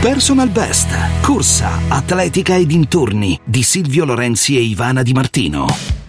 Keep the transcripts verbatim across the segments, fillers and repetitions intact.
Personal Best, corsa, atletica e dintorni di Silvio Lorenzi e Ivana Di Martino.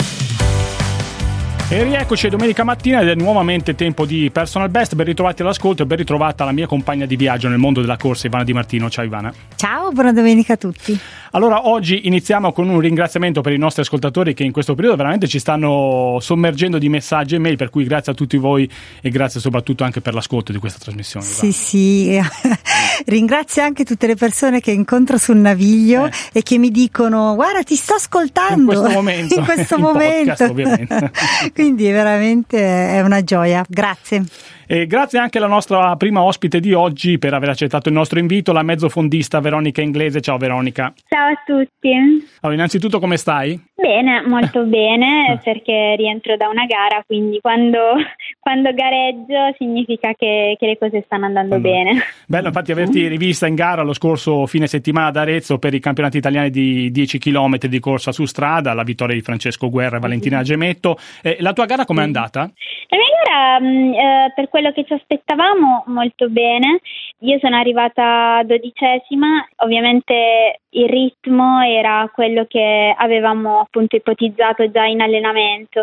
E rieccoci domenica mattina ed è nuovamente tempo di Personal Best. Ben ritrovati all'ascolto e ben ritrovata la mia compagna di viaggio nel mondo della corsa, Ivana Di Martino. Ciao Ivana. Ciao, buona domenica a tutti. Allora, oggi iniziamo con un ringraziamento per i nostri ascoltatori che in questo periodo veramente ci stanno sommergendo di messaggi e mail, per cui grazie a tutti voi e grazie soprattutto anche per l'ascolto di questa trasmissione. Sì, sì, ringrazio anche tutte le persone che incontro sul Naviglio eh. e che mi dicono guarda ti sto ascoltando in questo momento, in questo in momento. Podcast, ovviamente. Quindi veramente è una gioia, grazie. E grazie anche alla nostra prima ospite di oggi per aver accettato il nostro invito, la mezzofondista Veronica Inglese. Ciao Veronica. Ciao a tutti. Allora, innanzitutto come stai? Bene, molto bene, perché rientro da una gara, quindi quando, quando gareggio significa che, che le cose stanno andando allora. bene. Bello infatti averti rivista in gara lo scorso fine settimana ad Arezzo per i campionati italiani di dieci chilometri di corsa su strada, la vittoria di Francesco Guerra e Valentina Gemetto. Eh, la tua gara com'è andata? La mia gara, eh, per quello che ci aspettavamo, molto bene. Io sono arrivata dodicesima, ovviamente il ritmo era quello che avevamo appunto ipotizzato già in allenamento.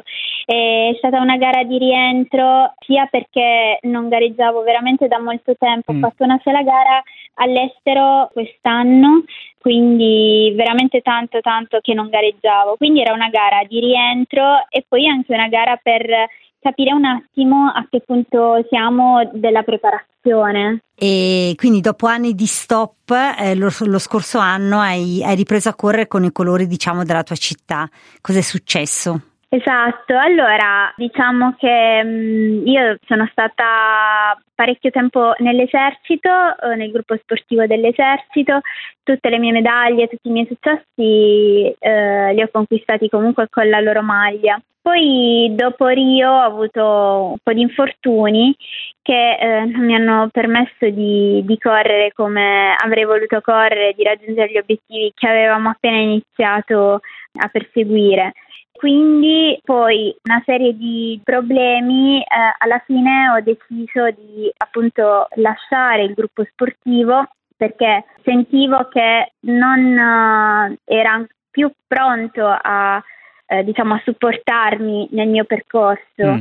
È stata una gara di rientro sia perché non gareggiavo veramente da molto tempo, mm. ho fatto una sola gara all'estero quest'anno, quindi veramente tanto tanto che non gareggiavo, quindi era una gara di rientro e poi anche una gara per capire un attimo a che punto siamo della preparazione. E quindi dopo anni di stop, eh, lo, lo scorso anno hai, hai ripreso a correre con i colori, diciamo, della tua città. Cos'è successo? Esatto, allora diciamo che mh, io sono stata parecchio tempo nell'esercito, eh, nel gruppo sportivo dell'esercito, tutte le mie medaglie, tutti i miei successi eh, li ho conquistati comunque con la loro maglia. Poi dopo Rio ho avuto un po' di infortuni che eh, non mi hanno permesso di, di correre come avrei voluto correre, di raggiungere gli obiettivi che avevamo appena iniziato a perseguire. Quindi poi una serie di problemi, eh, alla fine ho deciso di appunto lasciare il gruppo sportivo perché sentivo che non uh, era più pronto a eh, diciamo a supportarmi nel mio percorso. Mm.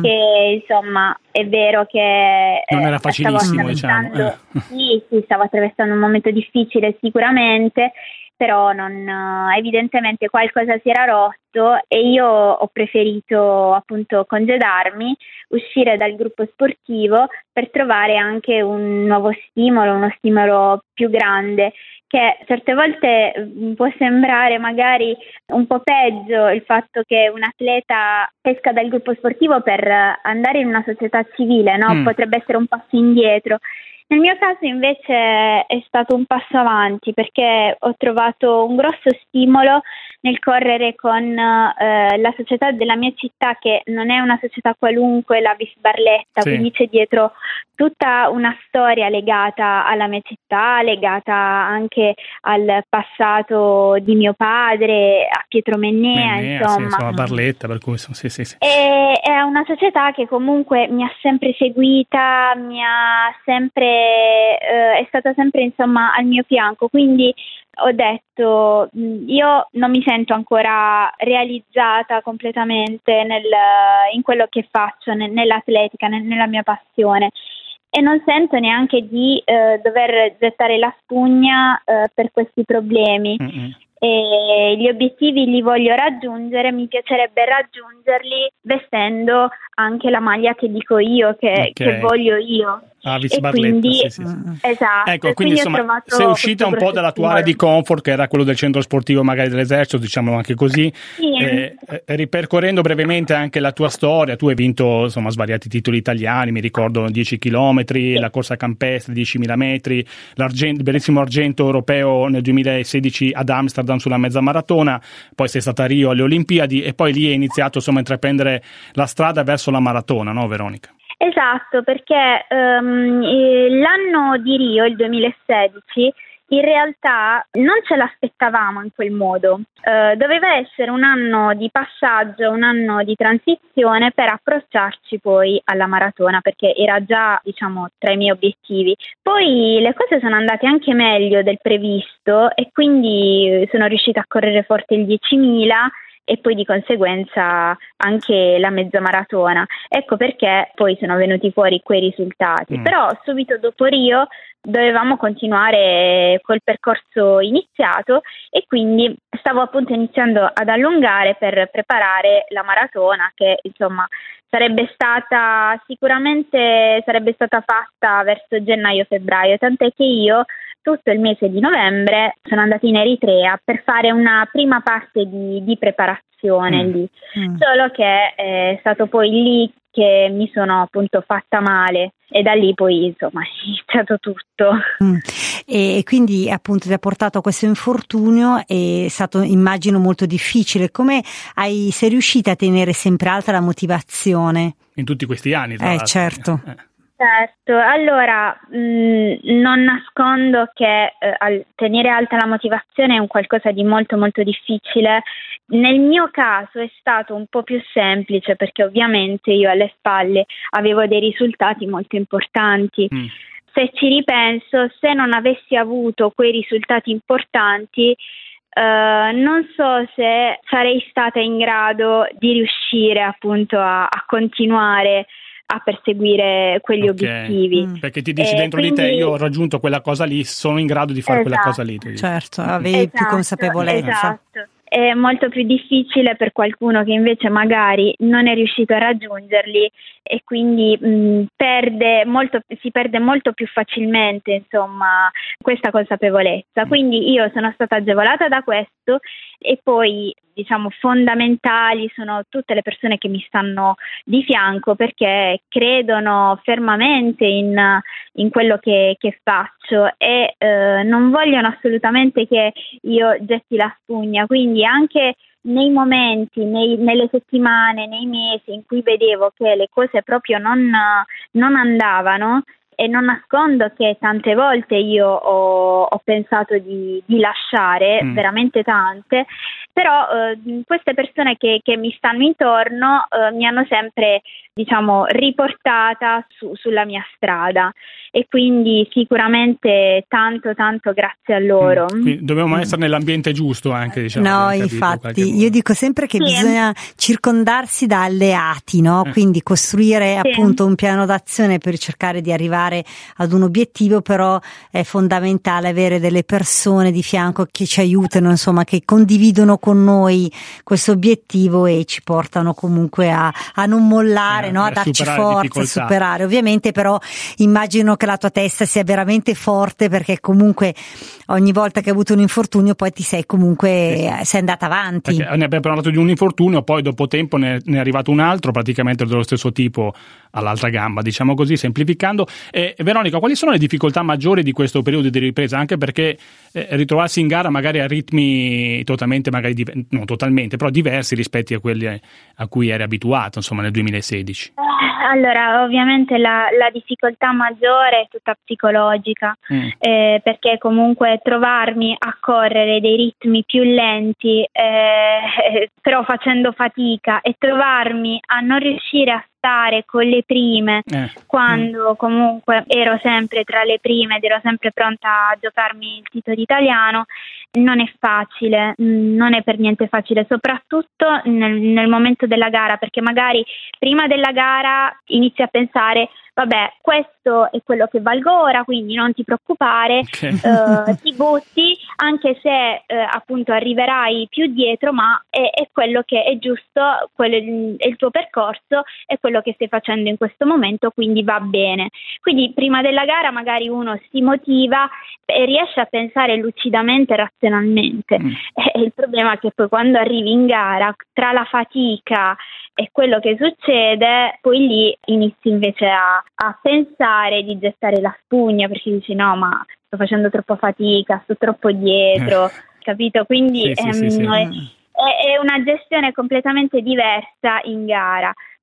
Che insomma è vero che non era facilissimo, diciamo. Eh. Sì, sì, stavo attraversando un momento difficile sicuramente, però non, evidentemente qualcosa si era rotto e io ho preferito appunto congedarmi, uscire dal gruppo sportivo per trovare anche un nuovo stimolo, uno stimolo più grande, che certe volte può sembrare magari un po' peggio il fatto che un atleta esca dal gruppo sportivo per andare in una società civile, no? Mm. Potrebbe essere un passo indietro. Nel mio caso invece è stato un passo avanti perché ho trovato un grosso stimolo nel correre con eh, la società della mia città, che non è una società qualunque, la Vis Barletta, sì. Quindi c'è dietro tutta una storia legata alla mia città, legata anche al passato di mio padre, a Pietro Mennea, Mennea insomma. Sì, insomma, Barletta, per cui sì, sì, sì. E, è una società che comunque mi ha sempre seguita, mi ha sempre eh, è stata sempre insomma al mio fianco, quindi ho detto io non mi sento ancora realizzata completamente nel, in quello che faccio, nell'atletica, nella mia passione, e non sento neanche di eh, dover gettare la spugna eh, per questi problemi. Mm-hmm. E gli obiettivi li voglio raggiungere, mi piacerebbe raggiungerli vestendo anche la maglia che dico io, che, okay. che voglio io. Ah, Vis Barletta, quindi, sì, sì, sì. Esatto. Ecco, quindi, quindi insomma sei uscita un po' dalla tua area di comfort, che era quello del centro sportivo magari dell'esercito, diciamo anche così, sì. eh, eh, ripercorrendo brevemente anche la tua storia. Tu hai vinto insomma svariati titoli italiani, mi ricordo dieci chilometri, sì. la corsa campestre, diecimila metri, l'argento, il bellissimo argento europeo nel duemilasedici ad Amsterdam sulla mezza maratona, poi sei stata a Rio alle Olimpiadi e poi lì hai iniziato insomma a intraprendere la strada verso la maratona, no Veronica? Esatto, perché um, l'anno di Rio, il duemilasedici, in realtà non ce l'aspettavamo in quel modo. Uh, doveva essere un anno di passaggio, un anno di transizione per approcciarci poi alla maratona, perché era già, diciamo, tra i miei obiettivi. Poi le cose sono andate anche meglio del previsto e quindi sono riuscita a correre forte il diecimila e poi di conseguenza anche la mezza maratona. Ecco perché poi sono venuti fuori quei risultati. Mm. Però subito dopo Rio dovevamo continuare col percorso iniziato e quindi stavo appunto iniziando ad allungare per preparare la maratona, che insomma sarebbe stata sicuramente sarebbe stata fatta verso gennaio-febbraio, tant'è che io tutto il mese di novembre sono andata in Eritrea per fare una prima parte di, di preparazione mm. lì, mm. solo che è stato poi lì che mi sono appunto fatta male e da lì poi insomma è iniziato tutto. Mm. E quindi appunto ti ha portato a questo infortunio, è stato immagino molto difficile. Come hai, sei riuscita a tenere sempre alta la motivazione? In tutti questi anni tra Eh certo. Eh. Certo, allora mh, non nascondo che eh, al tenere alta la motivazione è un qualcosa di molto molto difficile. Nel mio caso è stato un po' più semplice perché ovviamente io alle spalle avevo dei risultati molto importanti. Mm. Se ci ripenso, se non avessi avuto quei risultati importanti, Uh, non so se sarei stata in grado di riuscire appunto a, a continuare a perseguire quegli okay. obiettivi. Mm. Perché ti dici eh, dentro quindi... di te, io ho raggiunto quella cosa lì, sono in grado di fare esatto. quella cosa lì. Certo, avevi esatto, più consapevolezza. Esatto. È molto più difficile per qualcuno che invece magari non è riuscito a raggiungerli e quindi mh, perde molto, si perde molto più facilmente, insomma, questa consapevolezza. Quindi io sono stata agevolata da questo e poi, diciamo, fondamentali sono tutte le persone che mi stanno di fianco perché credono fermamente in, in quello che, che faccio e eh, non vogliono assolutamente che io getti la spugna, quindi anche nei momenti, nei, nelle settimane, nei mesi in cui vedevo che le cose proprio non, non andavano, e non nascondo che tante volte io ho, ho pensato di, di lasciare, mm. veramente tante, però eh, queste persone che, che mi stanno intorno eh, mi hanno sempre, diciamo, riportata su, sulla mia strada e quindi sicuramente tanto tanto grazie a loro. Mm. Quindi dobbiamo mm. essere nell'ambiente giusto anche, diciamo. No, infatti io dico sempre che sì. bisogna circondarsi da alleati, no? Eh. Quindi costruire sì. appunto un piano d'azione per cercare di arrivare ad un obiettivo, però è fondamentale avere delle persone di fianco che ci aiutano, insomma, che condividono con noi questo obiettivo e ci portano comunque a, a non mollare, eh, no? A darci forza, a superare. Ovviamente però immagino che la tua testa sia veramente forte perché comunque ogni volta che hai avuto un infortunio poi ti sei comunque sì. sei andata avanti. Perché ne abbiamo parlato di un infortunio, poi dopo tempo ne, ne è arrivato un altro praticamente dello stesso tipo all'altra gamba, diciamo così, semplificando. E Veronica, quali sono le difficoltà maggiori di questo periodo di ripresa? Anche perché eh, ritrovarsi in gara magari a ritmi totalmente, magari div- non totalmente, però diversi rispetto a quelli a cui eri abituato, insomma, nel duemilasedici. Allora, ovviamente la, la difficoltà maggiore è tutta psicologica, mm. eh, perché comunque trovarmi a correre dei ritmi più lenti, eh, però facendo fatica, e trovarmi a non riuscire a stare con le prime, eh. quando comunque ero sempre tra le prime ed ero sempre pronta a giocarmi il titolo italiano, non è facile, non è per niente facile, soprattutto nel, nel momento della gara, perché magari prima della gara inizi a pensare vabbè, questo è quello che valgo ora, quindi non ti preoccupare, okay. eh, ti butti, anche se eh, appunto arriverai più dietro, ma è, è quello che è giusto, quello è il tuo percorso, è quello che stai facendo in questo momento, quindi va bene. Quindi prima della gara magari uno si motiva e riesce a pensare lucidamente e razionalmente. Mm. E il problema è che poi quando arrivi in gara, tra la fatica e quello che succede, poi lì inizi invece a, a pensare di gettare la spugna, perché dici no, ma sto facendo troppa fatica, sto troppo dietro, capito? Quindi sì, ehm, sì, sì, sì. È, è una gestione completamente diversa in gara.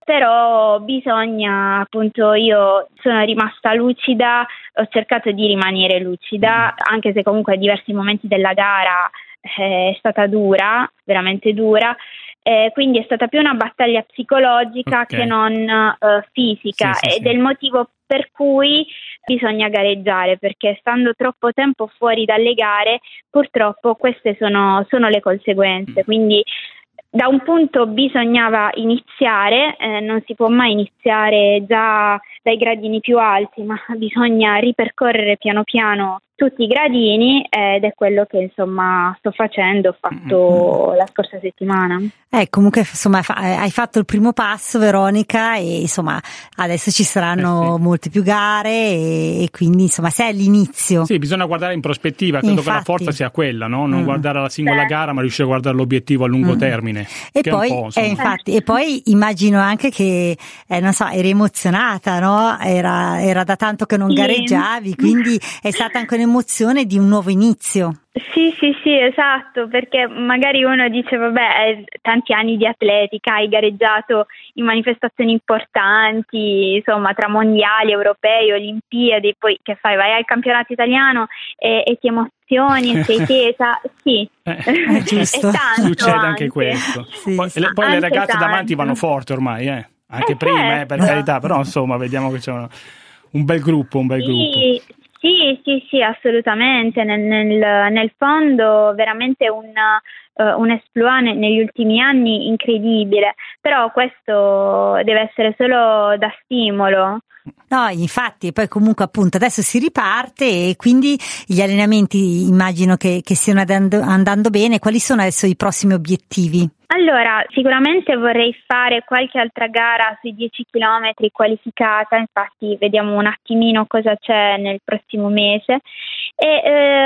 però bisogna, appunto, io sono rimasta lucida, ho cercato di rimanere lucida, anche se comunque a diversi momenti della gara eh, è stata dura, veramente dura. Eh, quindi è stata più una battaglia psicologica okay. che non uh, fisica sì, sì, ed sì. è il motivo per cui bisogna gareggiare, perché stando troppo tempo fuori dalle gare purtroppo queste sono, sono le conseguenze, mm. quindi da un punto bisognava iniziare, eh, non si può mai iniziare già dai gradini più alti, ma bisogna ripercorrere piano piano tutti i gradini ed è quello che insomma sto facendo, ho fatto mm-hmm. la scorsa settimana. Eh, comunque insomma hai fatto il primo passo, Veronica, e insomma adesso ci saranno eh sì. molte più gare e, e quindi insomma sei all'inizio. Sì, bisogna guardare in prospettiva, credo Infatti. che la forza sia quella, no? Non mm. guardare la singola Beh. gara ma riuscire a guardare l'obiettivo a lungo mm. termine. E poi, eh, infatti, e poi immagino anche che eh, non so, eri emozionata, no? Era, era da tanto che non sì. gareggiavi, quindi è stata anche un'emozione di un nuovo inizio. Sì, sì, sì, esatto, perché magari uno dice vabbè, hai tanti anni di atletica, hai gareggiato in manifestazioni importanti, insomma, tra mondiali, europei, olimpiadi, poi che fai? Vai al campionato italiano e, e ti emozioni, sei tesa, sì, eh, è giusto. È tanto Succede anche, anche questo. Sì, poi sì. le, poi le ragazze tanto. davanti vanno forte ormai, eh. Anche eh, prima, certo. eh, per carità, però insomma vediamo che c'è una, un bel gruppo, un bel sì. gruppo. Sì, sì, sì, assolutamente. Nel, nel, nel fondo veramente un, uh, un exploit negli ultimi anni incredibile, però questo deve essere solo da stimolo. No, infatti, poi comunque appunto adesso si riparte e quindi gli allenamenti immagino che, che stiano andando, andando bene. Quali sono adesso i prossimi obiettivi? Allora, sicuramente vorrei fare qualche altra gara sui dieci chilometri qualificata, infatti vediamo un attimino cosa c'è nel prossimo mese e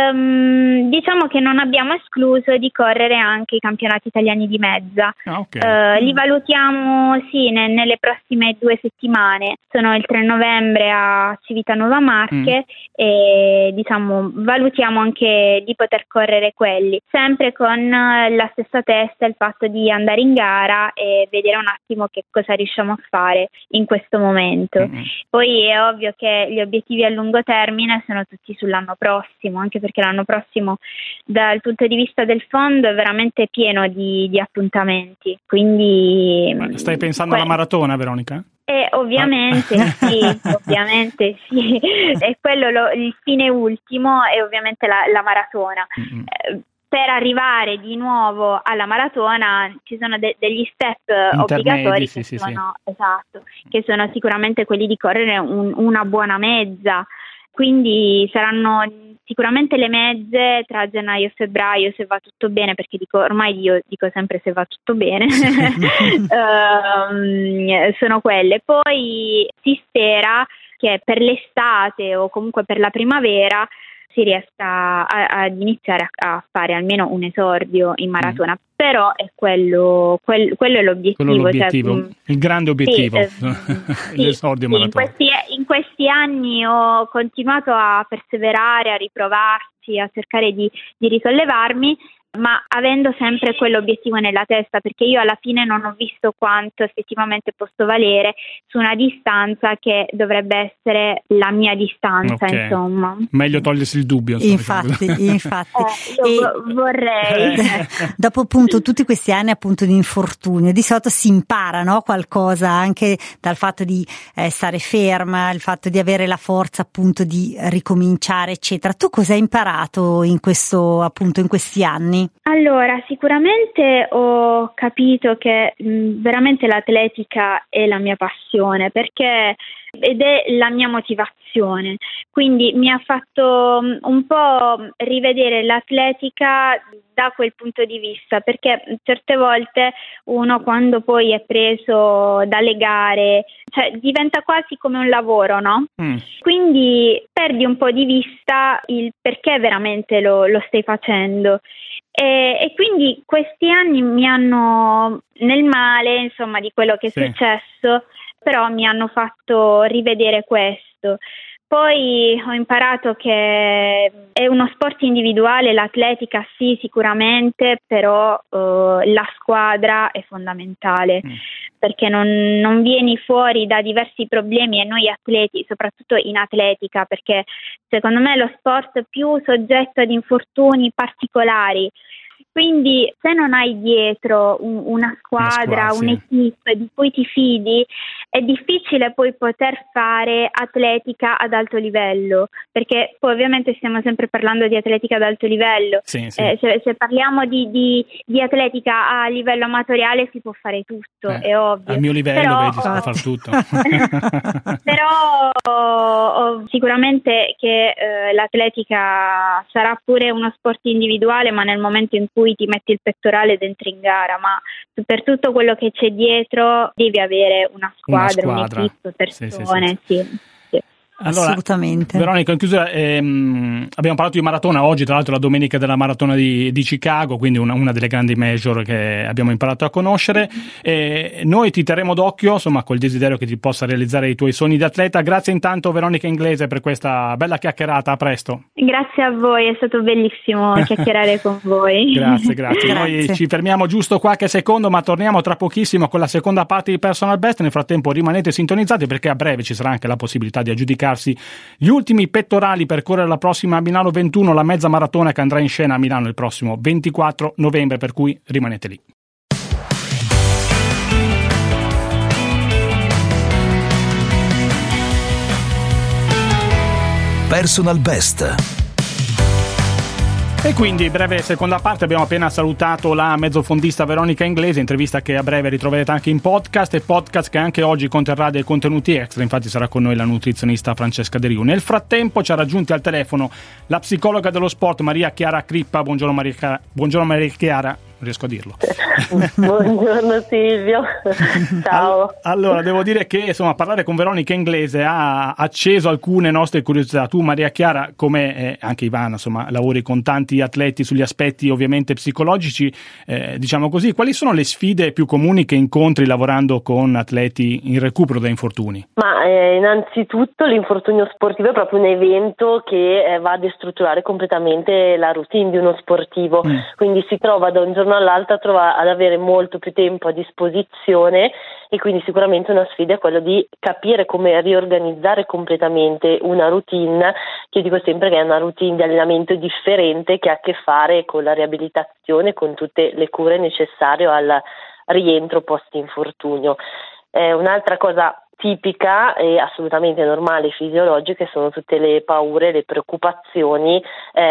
ehm, diciamo che non abbiamo escluso di correre anche i campionati italiani di mezza. Ah, okay. eh, li valutiamo sì ne, nelle prossime due settimane, sono il tre novembre a Civitanova Marche mm. e diciamo valutiamo anche di poter correre quelli, sempre con la stessa testa, il fatto di di andare in gara e vedere un attimo che cosa riusciamo a fare in questo momento. Mm-hmm. Poi è ovvio che gli obiettivi a lungo termine sono tutti sull'anno prossimo, anche perché l'anno prossimo dal punto di vista del fondo è veramente pieno di, di appuntamenti. Quindi Ma stai pensando que- alla maratona, Veronica? Eh, ovviamente ah. sì, ovviamente sì, è quello lo, il fine ultimo è ovviamente la, la maratona. Mm-hmm. Eh, Per arrivare di nuovo alla maratona ci sono de- degli step obbligatori sì, che, sì, sono, sì. esatto, che sono sicuramente quelli di correre un, una buona mezza, quindi saranno sicuramente le mezze tra gennaio e febbraio se va tutto bene, perché dico ormai io dico sempre se va tutto bene, um, sono quelle. Poi si spera che per l'estate o comunque per la primavera si riesca ad iniziare a, a fare almeno un esordio in maratona, mm. però è quello, quel, quello è l'obiettivo. Quello l'obiettivo, cioè, il grande obiettivo, sì, eh, l'esordio sì, maratona. In questi, in questi anni ho continuato a perseverare, a riprovarci, a cercare di, di risollevarmi, ma avendo sempre quell'obiettivo nella testa, perché io alla fine non ho visto quanto effettivamente posso valere su una distanza che dovrebbe essere la mia distanza, okay. Insomma. Meglio togliersi il dubbio. Insomma. Infatti, infatti. Eh, io e, vorrei. Eh, dopo appunto tutti questi anni appunto di infortunio, di solito si impara, no? Qualcosa anche dal fatto di eh, stare ferma, il fatto di avere la forza appunto di ricominciare, eccetera. Tu cosa hai imparato in questo appunto in questi anni? Allora, sicuramente ho capito che mh, veramente l'atletica è la mia passione, perché ed è la mia motivazione, quindi mi ha fatto mh, un po' rivedere l'atletica da quel punto di vista, perché certe volte uno quando poi è preso dalle gare, cioè diventa quasi come un lavoro, no? Mm. Quindi perdi un po' di vista il perché veramente lo, lo stai facendo. E, e quindi questi anni mi hanno, nel male, insomma, di quello che è sì. successo, però mi hanno fatto rivedere questo. Poi ho imparato che è uno sport individuale, l'atletica sì sicuramente, però uh, la squadra è fondamentale, mm. perché non, non vieni fuori da diversi problemi, e noi atleti, soprattutto in atletica, perché secondo me è lo sport più soggetto ad infortuni particolari. Quindi se non hai dietro un, una squadra, una squadra, un'equipe di cui ti fidi, è difficile poi poter fare atletica ad alto livello, perché poi ovviamente stiamo sempre parlando di atletica ad alto livello. Sì, sì. Eh, se, se parliamo di, di, di atletica a livello amatoriale si può fare tutto, eh, è ovvio. Al mio livello però, vedi, si può fare tutto. Però oh, sicuramente che eh, l'atletica sarà pure uno sport individuale, ma nel momento in cui ti metti il pettorale dentro in gara, ma per tutto quello che c'è dietro devi avere una squadra, una squadra. un'equipe, persone, sì, sì, sì. sì. sì. Allora, assolutamente. Veronica, in chiusura, ehm, abbiamo parlato di maratona oggi, tra l'altro la domenica della maratona di, di Chicago, quindi una, una delle grandi major che abbiamo imparato a conoscere. E noi ti terremo d'occhio, insomma, col desiderio che ti possa realizzare i tuoi sogni di atleta. Grazie intanto Veronica Inglese per questa bella chiacchierata, a presto. Grazie a voi, è stato bellissimo chiacchierare con voi. Grazie, grazie. Noi ci fermiamo giusto qualche secondo, ma torniamo tra pochissimo con la seconda parte di Personal Best. Nel frattempo rimanete sintonizzati, perché a breve ci sarà anche la possibilità di aggiudicare gli ultimi pettorali per correre la prossima Milano ventuno, la mezza maratona che andrà in scena a Milano il prossimo ventiquattro novembre, per cui rimanete lì. Personal Best. E quindi, breve seconda parte, abbiamo appena salutato la mezzofondista Veronica Inglese, intervista che a breve ritroverete anche in podcast, e podcast che anche oggi conterrà dei contenuti extra. Infatti sarà con noi la nutrizionista Francesca De Riu. Nel frattempo ci ha raggiunti al telefono la psicologa dello sport Maria Chiara Crippa. Buongiorno Maria Chiara. Buongiorno Maria Chiara. Riesco a dirlo. Buongiorno Silvio, ciao. Allora, devo dire che insomma parlare con Veronica Inglese ha acceso alcune nostre curiosità. Tu, Maria Chiara, come eh, anche Ivana, insomma, lavori con tanti atleti sugli aspetti ovviamente psicologici, eh, diciamo così, quali sono le sfide più comuni che incontri lavorando con atleti in recupero da infortuni? Ma eh, innanzitutto l'infortunio sportivo è proprio un evento che eh, va a destrutturare completamente la routine di uno sportivo, mm. quindi si trova da un giorno all'altro trova ad avere molto più tempo a disposizione, e quindi sicuramente una sfida è quella di capire come riorganizzare completamente una routine, che io dico sempre che è una routine di allenamento differente, che ha a che fare con la riabilitazione, con tutte le cure necessarie al rientro post-infortunio. Eh, un'altra cosa tipica e assolutamente normale e fisiologiche sono tutte le paure, le preoccupazioni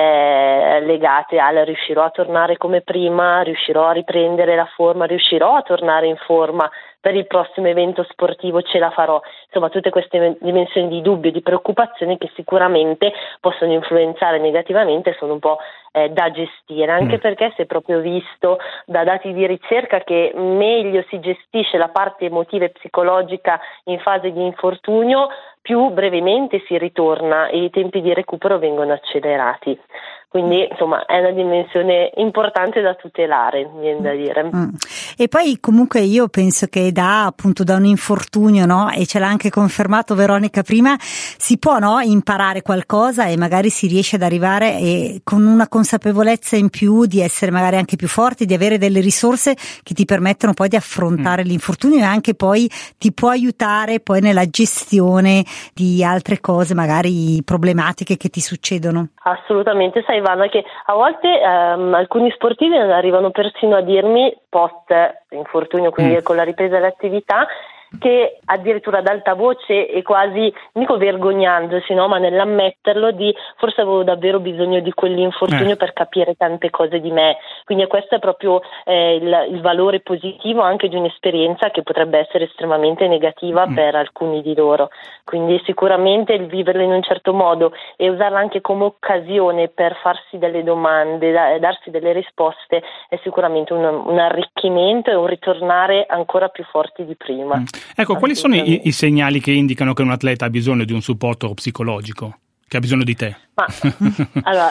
eh, legate al riuscirò a tornare come prima, riuscirò a riprendere la forma, riuscirò a tornare in forma per il prossimo evento sportivo, ce la farò. Insomma, tutte queste dimensioni di dubbio e di preoccupazione che sicuramente possono influenzare negativamente, sono un po' eh, da gestire, anche mm. perché si è proprio visto da dati di ricerca che meglio si gestisce la parte emotiva e psicologica in fase di infortunio, più brevemente si ritorna e i tempi di recupero vengono accelerati. Quindi insomma è una dimensione importante da tutelare, viene da dire. Mm. E poi comunque io penso che da appunto da un infortunio, no, e ce l'ha anche confermato Veronica prima, si può, no, imparare qualcosa e magari si riesce ad arrivare e con una consapevolezza in più di essere magari anche più forti, di avere delle risorse che ti permettono poi di affrontare mm. l'infortunio, e anche poi ti può aiutare poi nella gestione di altre cose, magari problematiche che ti succedono. Assolutamente, sai Ivana, che a volte ehm, alcuni sportivi arrivano persino a dirmi post infortunio, quindi mm. con la ripresa dell'attività, che addirittura ad alta voce e quasi, non dico vergognandosi, no, ma nell'ammetterlo, di forse avevo davvero bisogno di quell'infortunio eh. per capire tante cose di me. Quindi questo è proprio eh, il, il valore positivo anche di un'esperienza che potrebbe essere estremamente negativa mm. per alcuni di loro. Quindi sicuramente il viverlo in un certo modo e usarla anche come occasione per farsi delle domande, da, darsi delle risposte, è sicuramente un, un arricchimento e un ritornare ancora più forti di prima. Mm. Ecco, quali sono i, i segnali che indicano che un atleta ha bisogno di un supporto psicologico, che ha bisogno di te? Ma, allora,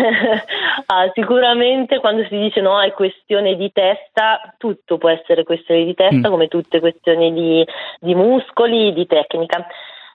ah, sicuramente quando si dice no, è questione di testa, tutto può essere questione di testa, mm. come tutte questioni di, di muscoli, di tecnica.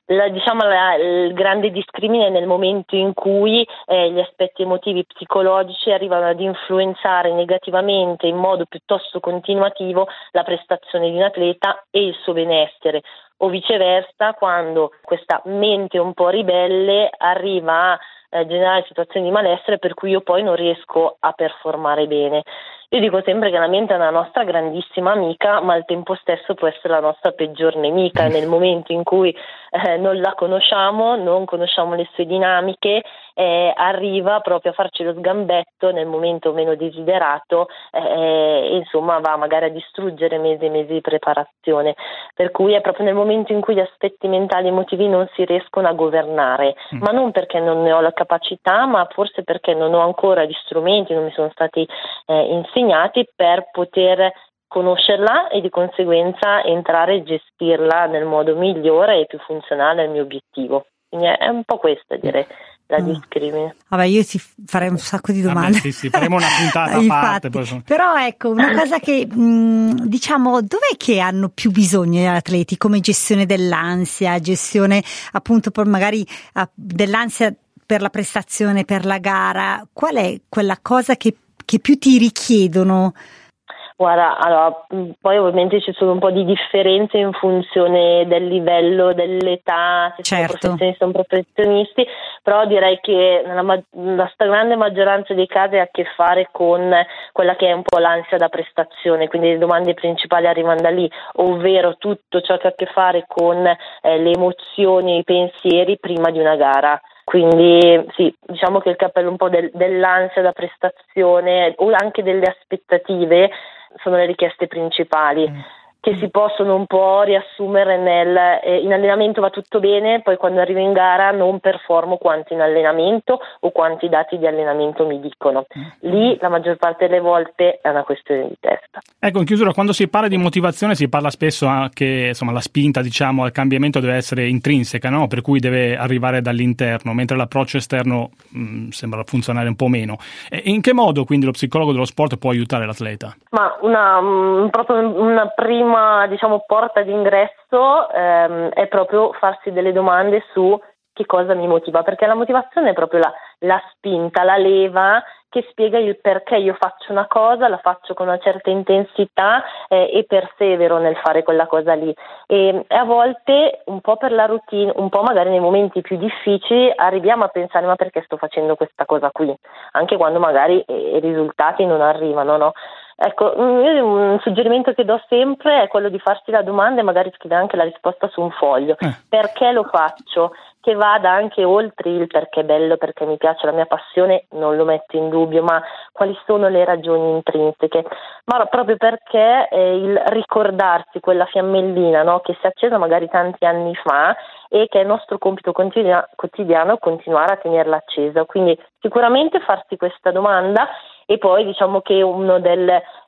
La, diciamo la, il grande discrimine nel momento in cui eh, gli aspetti emotivi psicologici arrivano ad influenzare negativamente in modo piuttosto continuativo la prestazione di un atleta e il suo benessere, o viceversa quando questa mente un po' ribelle arriva a eh, generare situazioni di malessere per cui io poi non riesco a performare bene. Io dico sempre che la mente è una nostra grandissima amica, ma al tempo stesso può essere la nostra peggior nemica. Nel momento in cui eh, non la conosciamo, non conosciamo le sue dinamiche, eh, arriva proprio a farci lo sgambetto nel momento meno desiderato eh, e insomma va magari a distruggere mesi e mesi di preparazione. Per cui è proprio nel momento in cui gli aspetti mentali e emotivi non si riescono a governare, mm. ma non perché non ne ho la capacità, ma forse perché non ho ancora gli strumenti, non mi sono stati eh, insegnati per poter conoscerla e di conseguenza entrare e gestirla nel modo migliore e più funzionale al mio obiettivo. Quindi è un po' questa, direi, la mm. discrimine. Vabbè, io ti farei un sacco di domande. Vabbè, sì, sì, faremo una puntata a parte. Poi... Però ecco, una cosa che mh, diciamo, dov'è che hanno più bisogno gli atleti come gestione dell'ansia, gestione appunto per magari uh, dell'ansia per la prestazione, per la gara? Qual è quella cosa che che più ti richiedono? Guarda, allora, poi ovviamente ci sono un po' di differenze in funzione del livello, dell'età, se certo. sono professionisti o professionisti, però direi che nella, la stragrande maggioranza dei casi ha a che fare con quella che è un po' l'ansia da prestazione, quindi le domande principali arrivano da lì, ovvero tutto ciò che ha a che fare con eh, le emozioni e i pensieri prima di una gara. Quindi sì, diciamo che il cappello un po' del, dell'ansia da prestazione o anche delle aspettative sono le richieste principali, mm. che si possono un po' riassumere nel eh, in allenamento va tutto bene, poi quando arrivo in gara non performo quanto in allenamento o quanti dati di allenamento mi dicono. Lì la maggior parte delle volte è una questione di testa. Ecco, in chiusura, quando si parla di motivazione si parla spesso che insomma la spinta, diciamo, al cambiamento deve essere intrinseca, no? Per cui deve arrivare dall'interno, mentre l'approccio esterno mh, sembra funzionare un po' meno. E in che modo quindi lo psicologo dello sport può aiutare l'atleta? Ma una mh, proprio una prima, diciamo, porta d'ingresso ehm, è proprio farsi delle domande su che cosa mi motiva, perché la motivazione è proprio la, la spinta, la leva che spiega il perché io faccio una cosa, la faccio con una certa intensità eh, e persevero nel fare quella cosa lì. E, e a volte un po' per la routine, un po' magari nei momenti più difficili arriviamo a pensare ma perché sto facendo questa cosa qui, anche quando magari eh, i risultati non arrivano, no? Ecco, io un suggerimento che do sempre è quello di farsi la domanda e magari scrivere anche la risposta su un foglio. Eh. Perché lo faccio? Che vada anche oltre il perché è bello, perché mi piace, la mia passione, non lo metto in dubbio, ma quali sono le ragioni intrinseche? Ma proprio perché eh, il ricordarsi quella fiammellina, no, che si è accesa magari tanti anni fa e che è il nostro compito quotidiano, quotidiano continuare a tenerla accesa. Quindi sicuramente farsi questa domanda. E poi diciamo che uno degli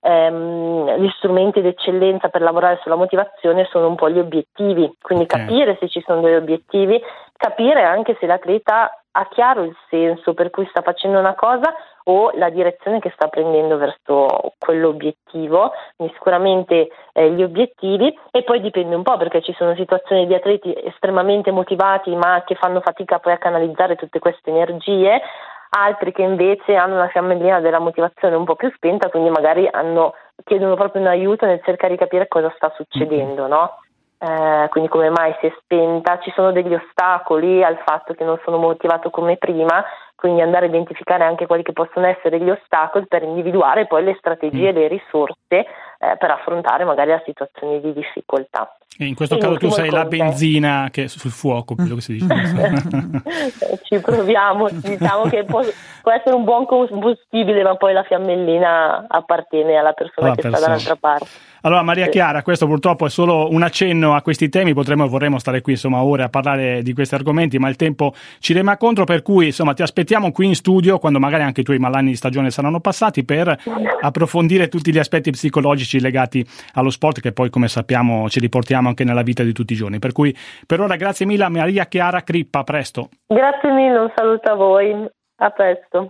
ehm, strumenti d'eccellenza per lavorare sulla motivazione sono un po' gli obiettivi, quindi okay. capire se ci sono degli obiettivi, capire anche se l'atleta ha chiaro il senso per cui sta facendo una cosa o la direzione che sta prendendo verso quell'obiettivo, quindi sicuramente eh, gli obiettivi, e poi dipende un po' perché ci sono situazioni di atleti estremamente motivati ma che fanno fatica poi a canalizzare tutte queste energie, altri che invece hanno una fiammellina della motivazione un po' più spenta, quindi magari hanno, chiedono proprio un aiuto nel cercare di capire cosa sta succedendo, no? Eh, quindi come mai si è spenta, ci sono degli ostacoli al fatto che non sono motivato come prima, quindi andare a identificare anche quali che possono essere gli ostacoli per individuare poi le strategie e le risorse eh, per affrontare magari la situazione di difficoltà. E in questo e caso tu sei la benzina che sul fuoco, quello che si dice. Ci proviamo, diciamo che può, può essere un buon combustibile, ma poi la fiammellina appartiene alla persona alla che persona. sta dall'altra parte. Allora Maria Chiara, questo purtroppo è solo un accenno a questi temi, potremmo e vorremmo stare qui insomma ore a parlare di questi argomenti, ma il tempo ci rema contro, per cui insomma ti aspettiamo qui in studio quando magari anche i tuoi malanni di stagione saranno passati per approfondire tutti gli aspetti psicologici legati allo sport che poi come sappiamo ci riportiamo anche nella vita di tutti i giorni. Per cui per ora grazie mille a Maria Chiara Crippa, a presto. Grazie mille, un saluto a voi, a presto.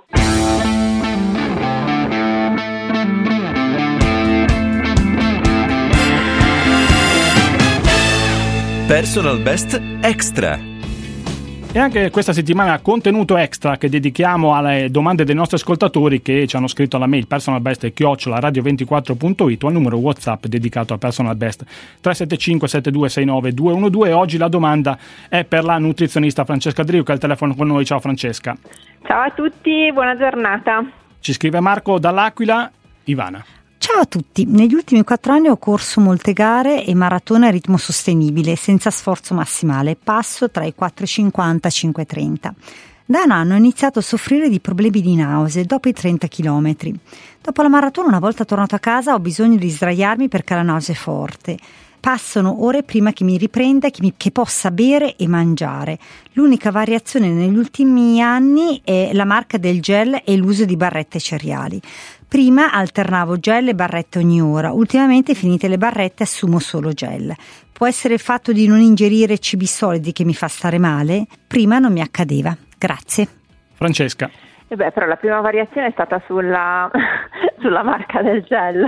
Personal Best Extra. E anche questa settimana contenuto extra che dedichiamo alle domande dei nostri ascoltatori che ci hanno scritto alla mail personalbest chiocciola radio ventiquattro punto it o al numero WhatsApp dedicato a Personal Best tre sette cinque sette due sei nove due uno due. Oggi la domanda è per la nutrizionista Francesca Driu che è al telefono con noi. Ciao Francesca. Ciao a tutti, buona giornata. Ci scrive Marco dall'Aquila. Ivana. Ciao a tutti, negli ultimi quattro anni ho corso molte gare e maratone a ritmo sostenibile, senza sforzo massimale, passo tra i quattro e cinquanta e cinque e trenta. Da un anno ho iniziato a soffrire di problemi di nausea dopo i trenta chilometri. Dopo la maratona, una volta tornato a casa, ho bisogno di sdraiarmi perché la nausea è forte. Passano ore prima che mi riprenda e che, mi, che possa bere e mangiare. L'unica variazione negli ultimi anni è la marca del gel e l'uso di barrette cereali. Prima alternavo gel e barrette ogni ora, ultimamente finite le barrette assumo solo gel. Può essere il fatto di non ingerire cibi solidi che mi fa stare male? Prima non mi accadeva. Grazie. Francesca. E beh, però la prima variazione è stata sulla, sulla marca del gel.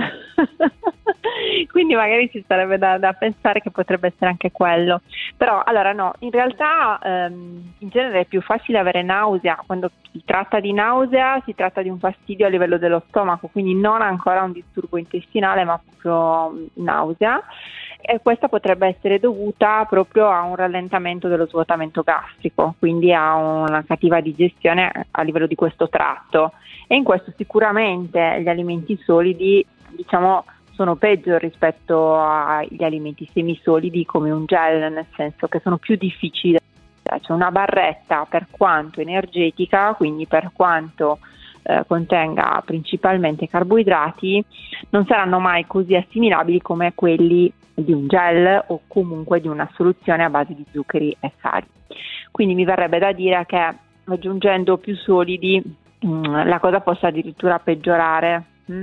Quindi magari ci sarebbe da, da pensare che potrebbe essere anche quello. Però allora no, in realtà ehm, in genere è più facile avere nausea. Quando si tratta di nausea si tratta di un fastidio a livello dello stomaco, quindi non ancora un disturbo intestinale ma proprio nausea. E questa potrebbe essere dovuta proprio a un rallentamento dello svuotamento gastrico, quindi a una cattiva digestione a livello di questo tratto, e in questo sicuramente gli alimenti solidi, diciamo, sono peggio rispetto agli alimenti semisolidi come un gel, nel senso che sono più difficili. C'è una barretta, per quanto energetica, quindi per quanto eh, contenga principalmente carboidrati, non saranno mai così assimilabili come quelli di un gel o comunque di una soluzione a base di zuccheri e sali. Quindi mi verrebbe da dire che aggiungendo più solidi mh, la cosa possa addirittura peggiorare. Mh?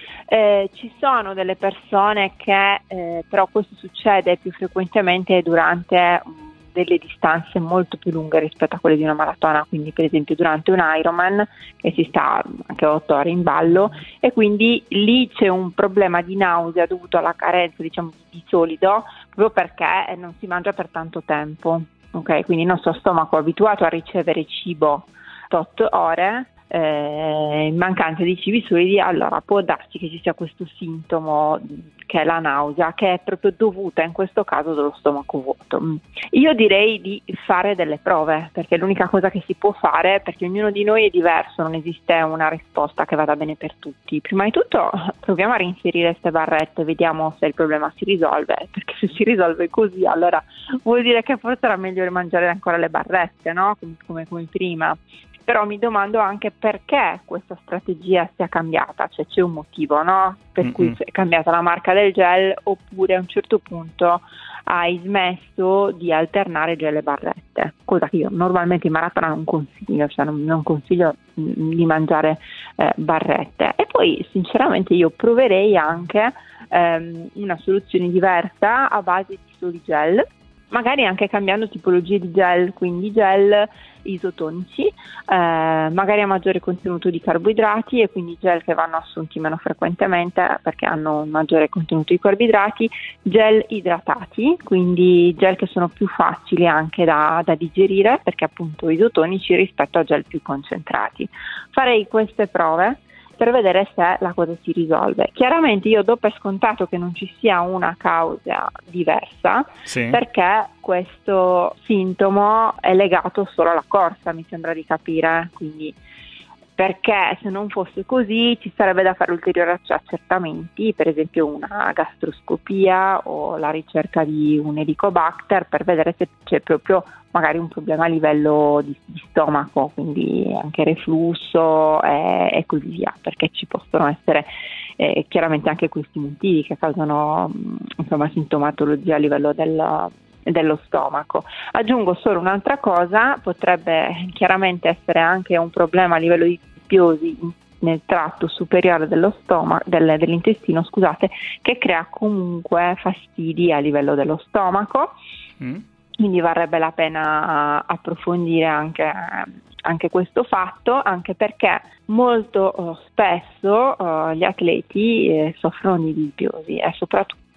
Eh, ci sono delle persone che eh, però questo succede più frequentemente durante mh, delle distanze molto più lunghe rispetto a quelle di una maratona, quindi per esempio durante un Ironman che si sta anche otto ore in ballo, e quindi lì c'è un problema di nausea dovuto alla carenza, diciamo, di solido, proprio perché non si mangia per tanto tempo, ok? Quindi il nostro stomaco è abituato a ricevere cibo tot ore, eh, in mancanza di cibi solidi, allora può darsi che ci sia questo sintomo che è la nausea, che è proprio dovuta in questo caso dallo stomaco vuoto. Io direi di fare delle prove, perché è l'unica cosa che si può fare, perché ognuno di noi è diverso, non esiste una risposta che vada bene per tutti. Prima di tutto proviamo a reinserire queste barrette, vediamo se il problema si risolve, perché se si risolve così allora vuol dire che forse era meglio mangiare ancora le barrette, no? Come, come, come prima. Però mi domando anche perché questa strategia sia cambiata, cioè c'è un motivo, no? Per mm-hmm. cui è cambiata la marca del gel, oppure a un certo punto hai smesso di alternare gel e barrette, cosa che io normalmente in maratona non consiglio, cioè non, non consiglio mh, di mangiare eh, barrette. E poi sinceramente io proverei anche ehm, una soluzione diversa a base di soli gel, magari anche cambiando tipologie di gel, quindi gel isotonici, eh, magari a maggiore contenuto di carboidrati, e quindi gel che vanno assunti meno frequentemente perché hanno un maggiore contenuto di carboidrati, gel idratati, quindi gel che sono più facili anche da, da digerire perché appunto isotonici rispetto a gel più concentrati. Farei queste prove per vedere se la cosa si risolve. Chiaramente io do per scontato che non ci sia una causa diversa, sì, perché questo sintomo è legato solo alla corsa, mi sembra di capire, quindi perché se non fosse così ci sarebbe da fare ulteriori accertamenti, per esempio una gastroscopia o la ricerca di un Helicobacter per vedere se c'è proprio magari un problema a livello di, di stomaco, quindi anche reflusso e, e così via, perché ci possono essere eh, chiaramente anche questi motivi che causano insomma sintomatologia a livello del, dello stomaco. Aggiungo solo un'altra cosa, potrebbe chiaramente essere anche un problema a livello di disbiosi nel tratto superiore dello stomaco, del, dell'intestino, scusate, che crea comunque fastidi a livello dello stomaco. Mm. Quindi varrebbe la pena approfondire anche, anche questo fatto, anche perché molto uh, spesso uh, gli atleti eh, soffrono di disbiosi e soprattutto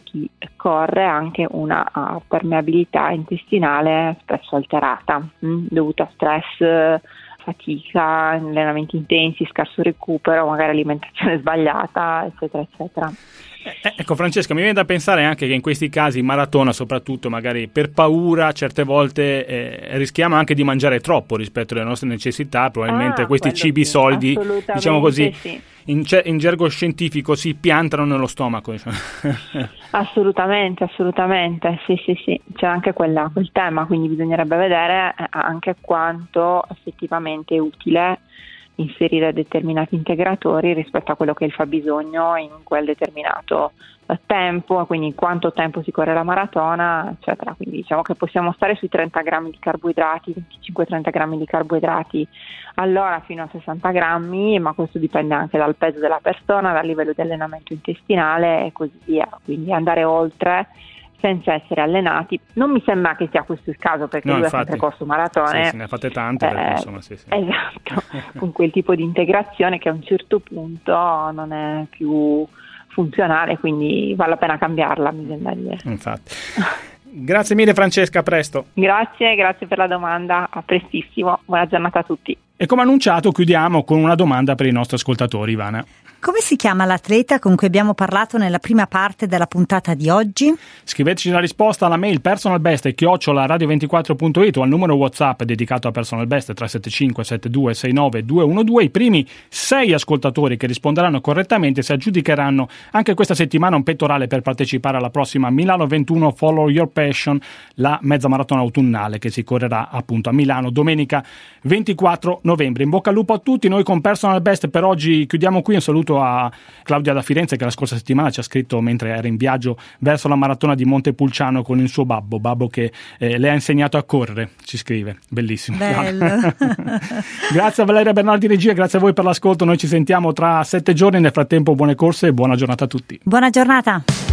chi corre anche una uh, permeabilità intestinale spesso alterata, mh, dovuta a stress, fatica, allenamenti intensi, scarso recupero, magari alimentazione sbagliata, eccetera, eccetera. Eh, ecco Francesca, mi viene da pensare anche che in questi casi maratona, soprattutto magari per paura, certe volte eh, rischiamo anche di mangiare troppo rispetto alle nostre necessità, probabilmente ah, questi cibi sì, solidi, diciamo così, sì. in, in gergo scientifico si piantano nello stomaco. Diciamo. Assolutamente, assolutamente, sì sì sì, c'è anche quella, quel tema, quindi bisognerebbe vedere anche quanto effettivamente è utile inserire determinati integratori rispetto a quello che il fabbisogno in quel determinato tempo, quindi quanto tempo si corre la maratona, eccetera. Quindi diciamo che possiamo stare sui trenta grammi di carboidrati, venticinque trenta grammi di carboidrati all'ora fino a sessanta grammi, ma questo dipende anche dal peso della persona, dal livello di allenamento intestinale e così via. Quindi andare oltre senza essere allenati, non mi sembra che sia questo il caso, perché no, lui infatti, ha sempre corso maratone. Sì, se ne ha fatte tante, eh, perché, insomma, sì, sì. Esatto, con quel tipo di integrazione che a un certo punto non è più funzionale, quindi vale la pena cambiarla, mi sembra dire. Infatti. Grazie mille Francesca, a presto. Grazie, grazie per la domanda, a prestissimo, buona giornata a tutti. E come annunciato chiudiamo con una domanda per i nostri ascoltatori, Ivana. Come si chiama l'atleta con cui abbiamo parlato nella prima parte della puntata di oggi? Scriveteci la risposta alla mail personalbest chiocciola radio ventiquattro punto it o al numero WhatsApp dedicato a Personal Best tre sette cinque sette due sei nove due uno due. I primi sei ascoltatori che risponderanno correttamente si aggiudicheranno anche questa settimana un pettorale per partecipare alla prossima Milano ventuno Follow Your Passion, la mezza maratona autunnale che si correrà appunto a Milano domenica ventiquattro novembre. In bocca al lupo a tutti, noi con Personal Best per oggi chiudiamo qui. Un saluto a Claudia da Firenze che la scorsa settimana ci ha scritto mentre era in viaggio verso la maratona di Montepulciano con il suo babbo, babbo che eh, le ha insegnato a correre, ci scrive, bellissimo. Grazie a Valeria Bernardi regia, grazie a voi per l'ascolto, noi ci sentiamo tra sette giorni, nel frattempo buone corse e buona giornata a tutti. Buona giornata.